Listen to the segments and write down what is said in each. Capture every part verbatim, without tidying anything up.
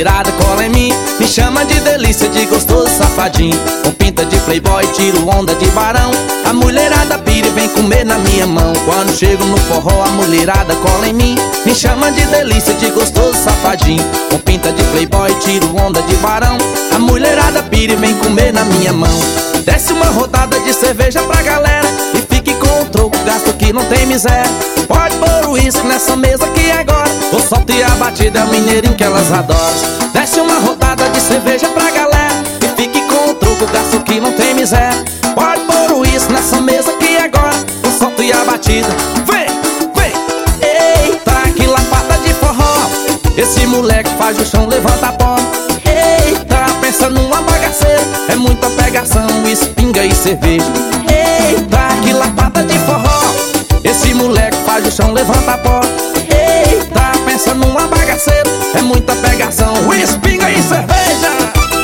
mulherada cola em mim, me chama de delícia, de gostoso safadinho. Com pinta de playboy, tiro onda de barão. A mulherada pira e vem comer na minha mão. Quando chego no forró, a mulherada cola em mim, me chama de delícia, de gostoso safadinho. Com pinta de playboy, tiro onda de barão. A mulherada pira e vem comer na minha mão. Desce uma rodada de cerveja pra galera e fique com o troco, gasto que não tem miséria. Pode pôr o uísque nessa mesa que agora o solto e a batida é o mineirinho que elas adoram. Desce uma rodada de cerveja pra galera e fique com o troco, gasto que não tem miséria. Pode pôr o uísque nessa mesa que agora o solto e a batida. Vem, vem! Eita, que lapada de forró! Esse moleque faz o chão, levanta a pó. Eita, pensa numa bagaceira, é muita pegação, espinga e cerveja. Eita, que lapada de forró! Esse moleque faz o chão, levanta a pó. Eita, pensa numa bagaceira, é muita pegação, espinga e cerveja.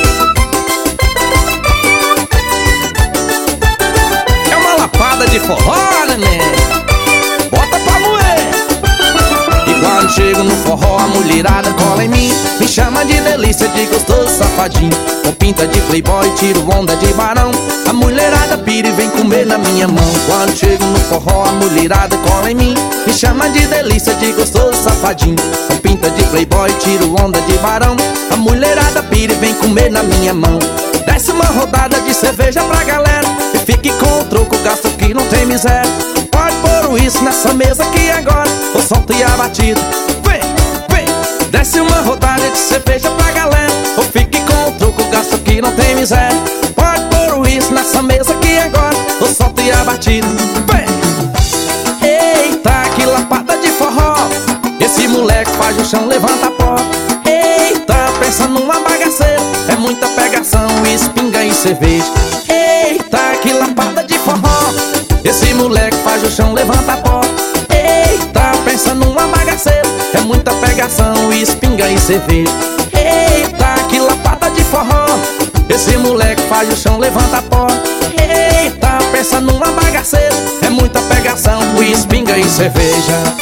É uma lapada de forró, neném. Bota pra moer. E quando chego no forró, a mulherada cola em mim, me chama de delícia, de gostoso safadinho. Com pinta de playboy, tiro onda de barão. A mulherada pira e vem comer na minha mão. Quando chego no forró, a mulherada cola em mim, me chama de delícia, de gostoso safadinho. Com pinta de playboy, tiro onda de barão. A mulherada pira e vem comer na minha mão. Desce uma rodada de cerveja pra galera e fique com o troco, gasto que não tem miséria. Pode pôr o uísque nessa mesa que agora o solto e a batida. Vem, vem! Desce uma rodada de cerveja pra galera ou fique com o troco, gasto que não tem miséria. Pode pôr o uísque nessa mesa que agora o solto e a batida. Vem! Eita, que lapada de forró! Esse moleque faz o chão, levanta a pó. Eita, pensa numa bagaceira, é muita pegação, espinga e cerveja. Eita, que lapada de forró! Esse moleque faz o chão, levanta a pó. Eita, pensa numa bagaceira, é muita pegação, espinga e cerveja. Eita, que lapada de forró! Esse moleque faz o chão, levanta a pó. Eita, pensa numa bagaceira, é muita pegação, espinga e cerveja.